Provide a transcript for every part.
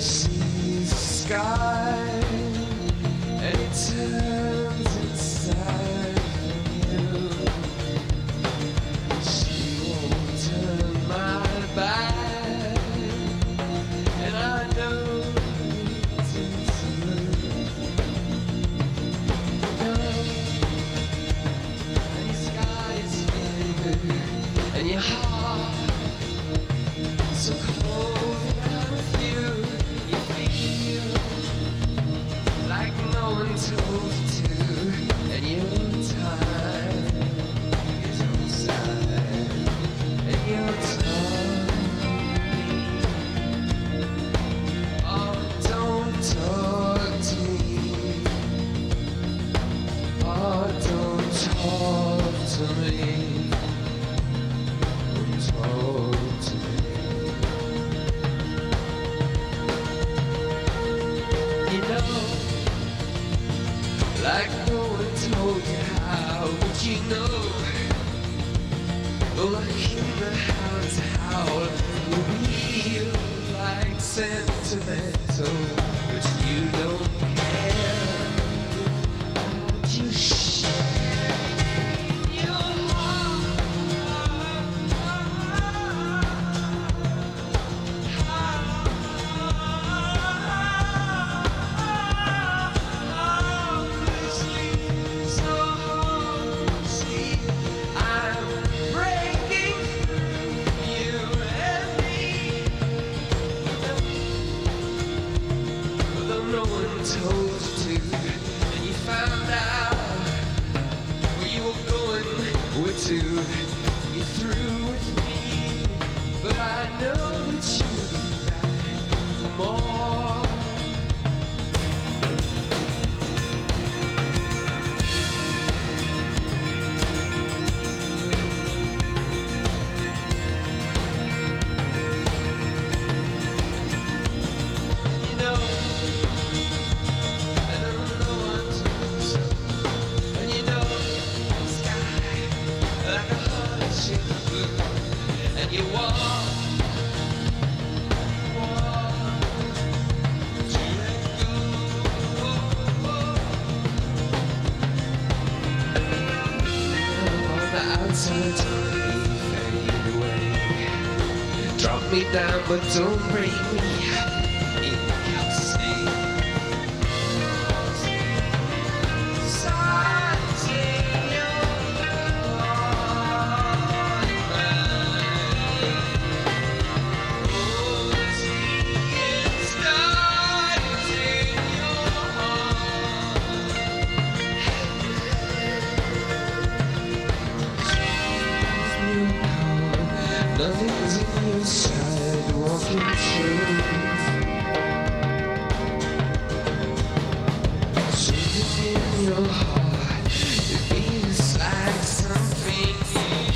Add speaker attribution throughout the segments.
Speaker 1: sees the sky and it turns inside from you. She won't turn my back, and I know it's true. And your sky is big, and your heart so cold. You feel like no one told you to, and your time is outside, and your time. Oh, don't talk to me. Oh, don't talk to me. Don't talk to me. Like no one told you, how would you know? Like in the house, how real, like sentimental, but you don't care. But you share your heart. Told you to, and you found out where you were going, where to. You're through with me, but I know that you'll be back for more. You know, and you walk to let go. On the outside, fade away. Drop me down, but don't break me. Nothing's in your side, walking through. Something in your heart, it feels like something new.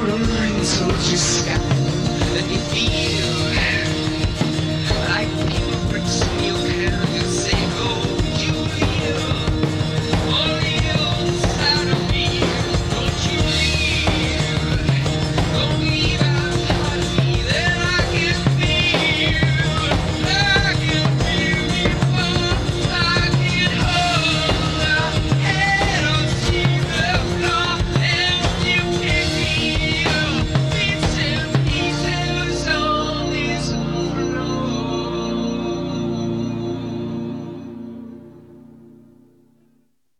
Speaker 1: told you stop, and you feel